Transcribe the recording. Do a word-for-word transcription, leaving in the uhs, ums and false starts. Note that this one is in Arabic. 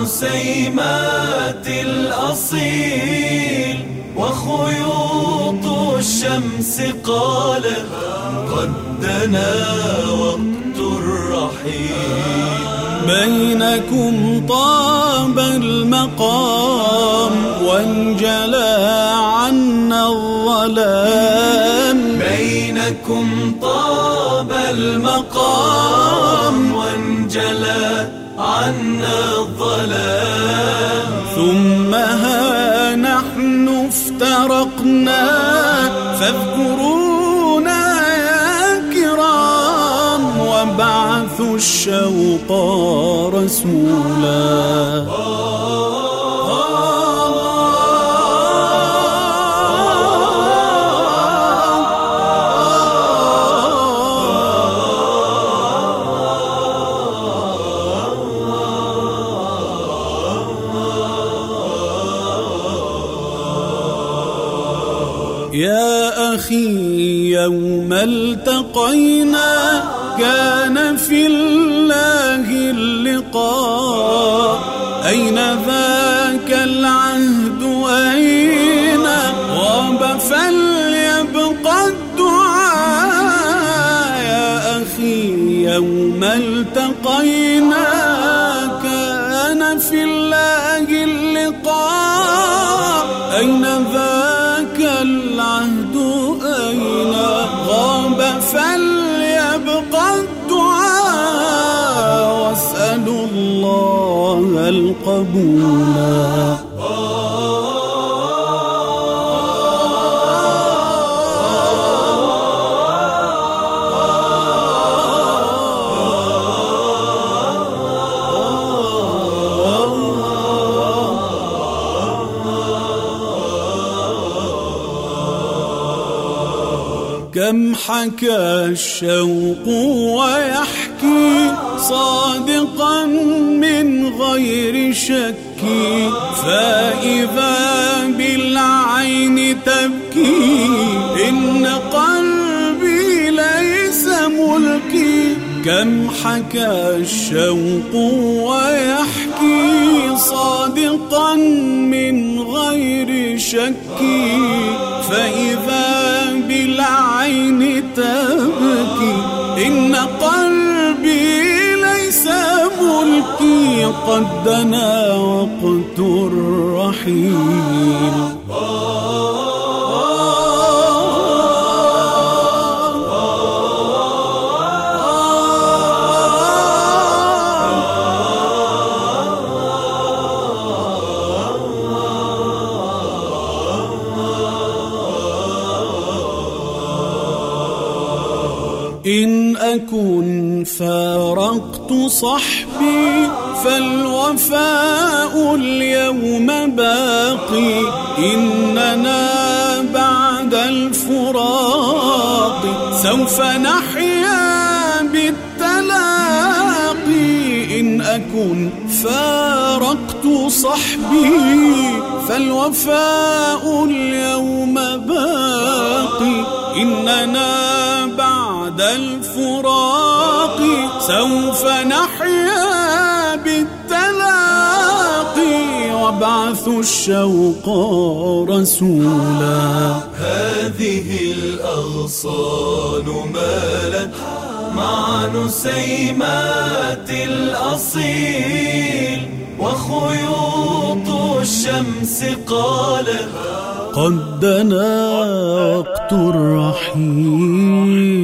نسيمات الأصيل وخيوط الشمس قالت قد دنا وقت الرحيل. بينكم طاب المقام وانجلى عنا الظلام. بينكم طاب المقام وانجلى عنا الظلام. ثم ها نحن افترقنا فاذكرونا يا كرام وابعثوا الشوق رسولا. يا أخي يوم التقينا كان في الله اللقاء. أين ذاك العهد أين غاب فليبقى الدعاء. يا أخي يوم التقينا كان في الله اللقاء. أين ذاك العهد أين غاب فليبقى الدعاء. واسألوا الله القبول. كم حكى الشوق ويحكي صادقا من غير شك. فإذا بالعين تبكي إن قلبي ليس ملكي. كم حكى الشوق ويحكي صادقا من غير شك. فإذا بالعين تبكي إن قلبي ليس ملكي. قد دنا وقت الرحيل. إن أكن فارقت صحبي فالوفاء اليوم باقي. إننا بعد الفراق سوف نحيا بالتلاقي. إن أكن فارقت صحبي فالوفاء اليوم باقي. إننا بعد الفراق سوف نحيا بالتلاقي. وابعثوا الشوق رسولا. هذه الأغصان مالت مع نسيمات الأصيل وخيوط الشمس قالت قد دنا وقت الرحيل.